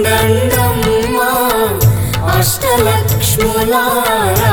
ఉండండమ్మా అష్టలక్ష్ములారా.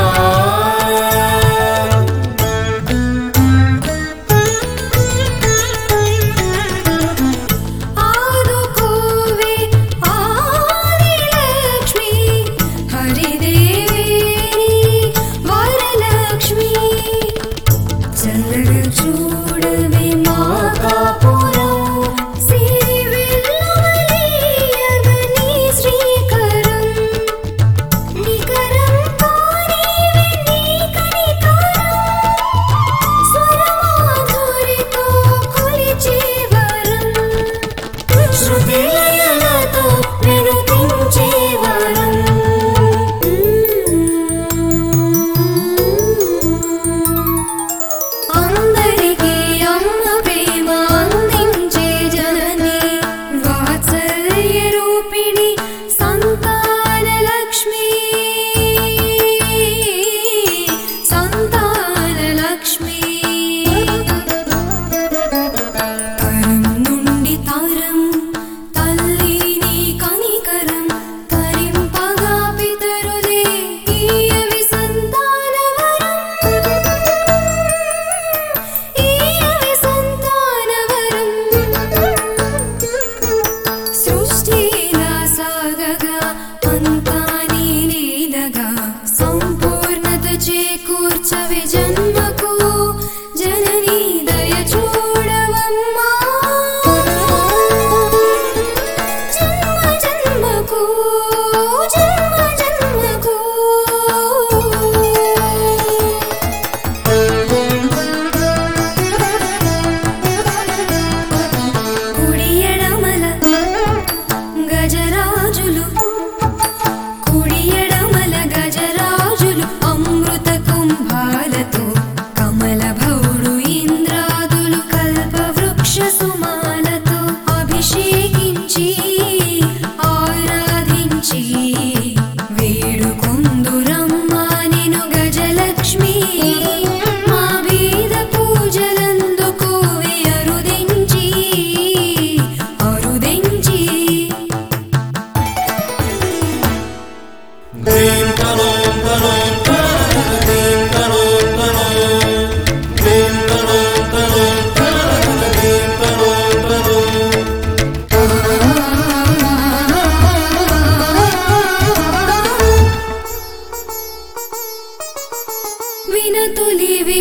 వినతులివి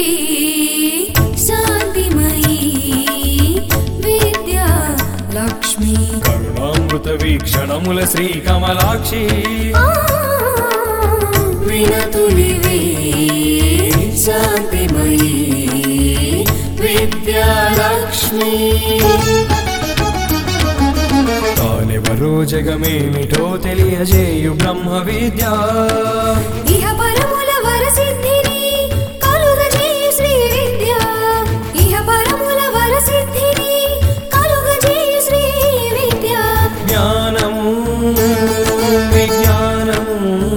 శాంతిమయీ విద్యా లక్ష్మి కరుణామృత వీక్షణముల శ్రీ కమలాక్షి. వినతులివి శాంతిమయీ విద్యా లక్ష్మి. తానెవరో జగమేమిటో తెలియజేయు బ్రహ్మ విద్య. ఇహ పరముల వరసిద్ధిని కలుగజేయు శ్రీ విద్య. ఇహ పరముల వరసిద్ధిని కలుగజేయు శ్రీ విద్య. జ్ఞానము విజ్ఞానము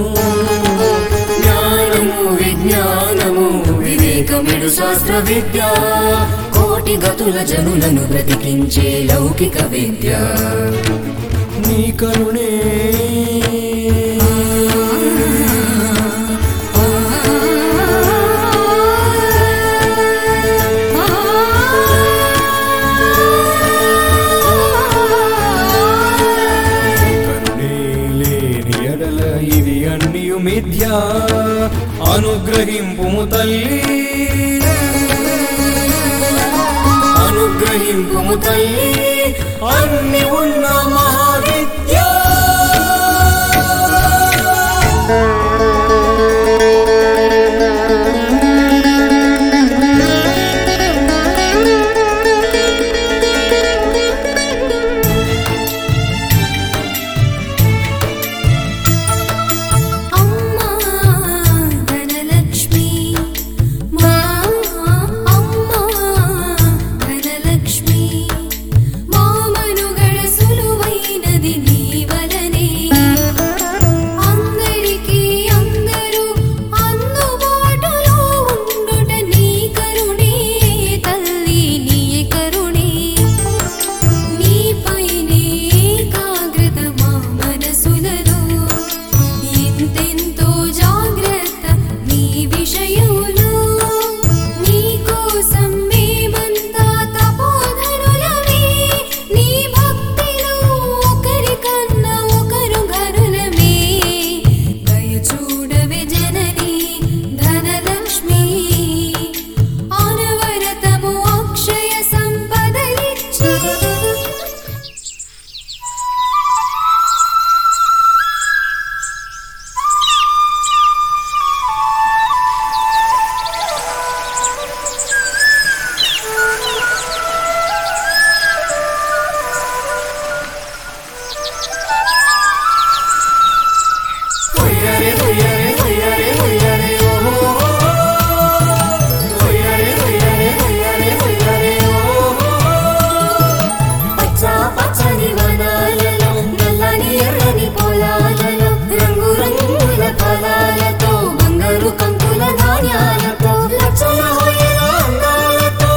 జ్ఞానము విజ్ఞానము వివేకమిడు శాస్త్ర విద్య. కోటి గతుల జనులను బ్రతికించే లౌకిక విద్య. నీ కరుణే ఇవి అన్నియు మిథ్య. అనుగ్రహింపుము తల్లి అనుగ్రహింపుము తల్లి అన్ని ఉన్న మహావిద్య. వామనుగడ సులువైన మనసులలో ఎంతెంతో జాగ్రత్త నీ విషయంలో నీ కోసం మేమంతా తపోధనులమే నీ భక్తిలో ఒకరికన్నా ఒకరు ఘనులమే దయ చూడవే జనని ధనలక్ష్మి అనవరతము అక్షయ సంపదలిచ్చి హొయ్యరే హొయ్యరే హొయ్యరే హొయ్యరే ఓహో హొయ్యరే హొయ్యరే హొయ్యరే హొయ్యరే ఓహో పచ్చ పచ్చని వనాలలో నల్లని ఎర్రని పొలాలలో రంగు రంగుల ఫలాలతో బంగారు కంకుల ధాన్యాలతో లక్షల హొయ్యల అందాలతో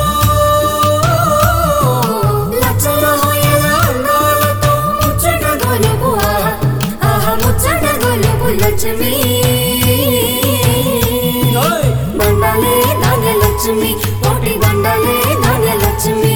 లక్షల హొయ్యల అందాలతో ముచ్చట గొలుపు ఆహా ముచ్చట గొలుపు లక్ష్మి దండాలే ధాన్యలక్ష్మి కోటి దండాలే ధాన్యలక్ష్మి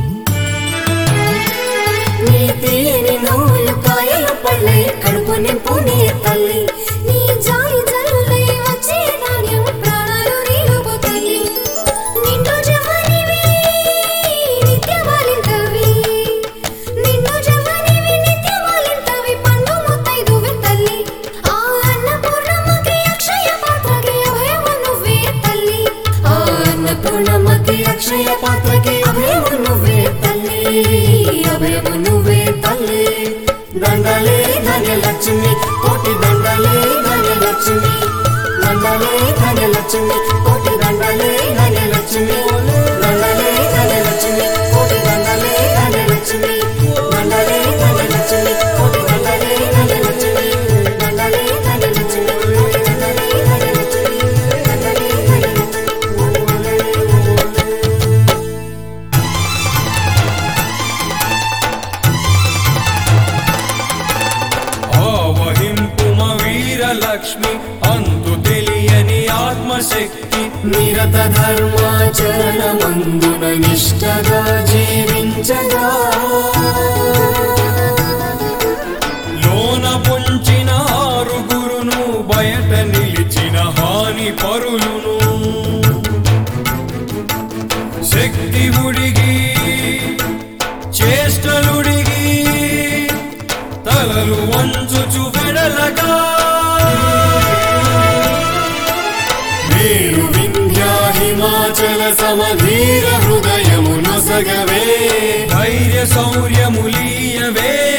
నీ తీయని నవ్వులు కాయలు పళ్ళై కడుపు నింపునే తల్లి నీ జాలి జల్లులై వచ్చే ధాన్యం ప్రాణాలు నీలుపు తల్లి నిన్ను జవనివి నిత్యమాలింతవి నిన్ను జవనివి నిత్యమాలింతవి పండు ముత్తైదువే తల్లి ఆ అన్నపూర్ణమ్మకి అక్షయ పాత్రకి అభయము నువ్వే తల్లి ఆ అన్నపూర్ణమ్మకి అక్షయ పాత్రకి అభయము నువ్వే తల్లి అభయము నువ్వే తల్లి దండలే ధన్యలక్ష్మి కోటి దండలే ధన్యలక్ష్మి దండలే ధన్యలక్ష్మి కోటి దండలే ధన్యలక్ష్మి దండలే ధన్యలక్ష్మి కోటి దండలే ధన్యలక్ష్మి దండలే ధన్యలక్ష్మి కోటి దండలే ధన్యలక్ష్మి దండలే ధన్యలక్ష్మి కోటి దండలే ధన్యలక్ష్మి దండలే ఆవహింపుమ వీరలక్ష్మి అంతు తెలియని ఆత్మశక్తి నిరత ధర్మాచరణమందున నిష్టగా జీవించగా లోన పొంచిన ఆరుగురును బయట నిలిచిన హాని పరులును శక్తి ఉడిగి చేష్టలుడిగి తలలు వంచుచు వెడలగా మీరు వింధ్యా హిమాచల సమధీర హృదయము నొసగవే ధైర్య శౌర్యములీయవే